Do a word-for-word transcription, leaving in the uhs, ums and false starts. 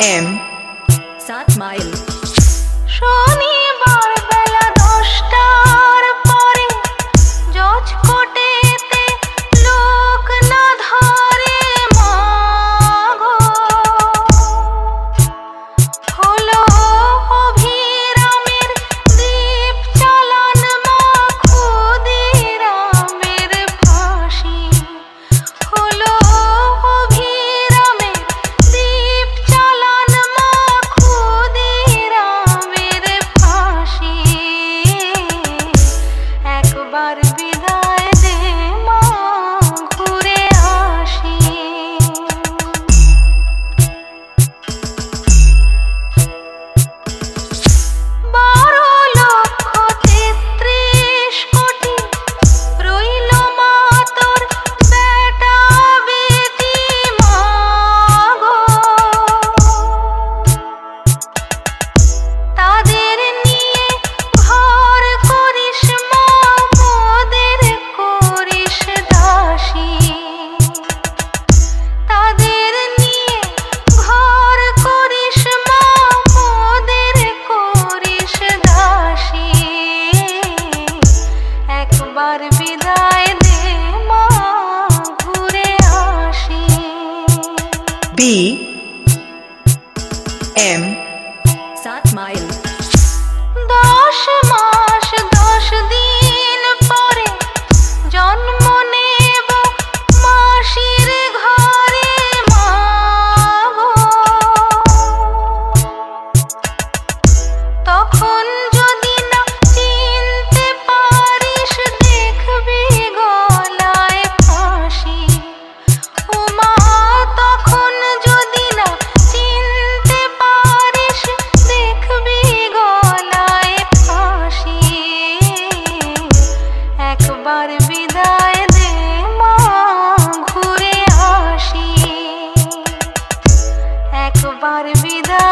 M सात mile শনিবার বেলা দশটার পরে জজ কোটেতে লোক না ধরে মাগো হলো অভিরামের দীপ চালান মা ক্ষুদিরামের ফাঁসি হলো অভিরামের দীপ চালান মা ক্ষুদিরামের ফাঁসি একবার বিদায় দে মা ঘুরে আসি বারো লক্ষ তেত্রিশ কোটি রইল মা তোর বেটা বেটি মাগো তাদের নিয়ে ঘর করিস মা মোদের করিস দাসী তাদের নিয়ে ঘর করিস মা মোদের করিস দাসী একবার বিদায় দে মা ঘুরে আসি बी एम सात माइल দশ মাস দশ দিন পরে জন্ম নেব মাসির ঘরে মাগো তখন যদি না চিনতে পারিস দেখবি গলায় ফাঁসি ও মা তখন যদি না চিনতে পারিস দেখবি গলায় ফাঁসি একবার বিদায় দে মা ঘুরে আসি একবার বিদায়